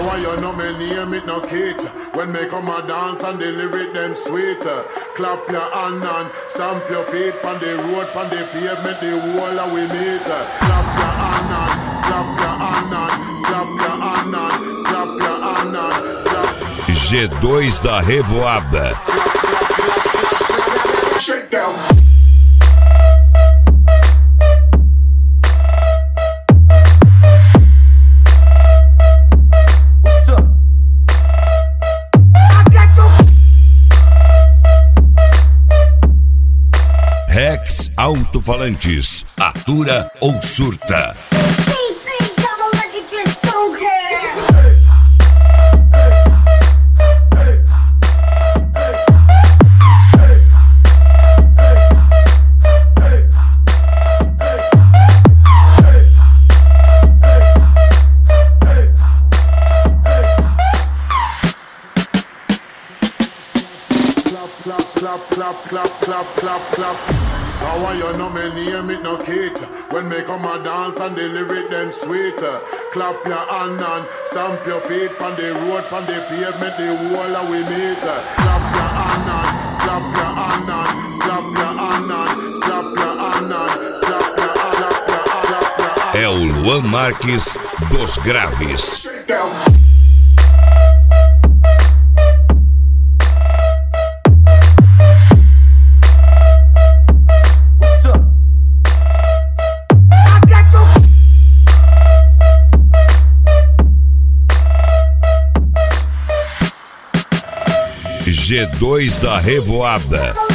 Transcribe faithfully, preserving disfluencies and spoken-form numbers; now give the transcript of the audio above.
How you know me name it no cater? When me come a dance and the lyric them sweeter. Clap your hand and stamp your feet on the road, on the pavement, the wall of we meet. Clap your hand and slap your hand and slap your hand and slap your hand and slap. G dois da Revoada. Shake down. Rex Alto-Falantes, atura ou surta. Clap, clap, clap, clap, clap, clap. How you know me name it no cater? When me come a dance and the lyric them sweeter. Clap your hand and stamp your feet on the road, on the pavement, the wall of we meet. Clap your hand and slap your hand and slap your hand and slap your hand and slap your hand. É o Luan Marques dos Graves. G dois da Revoada.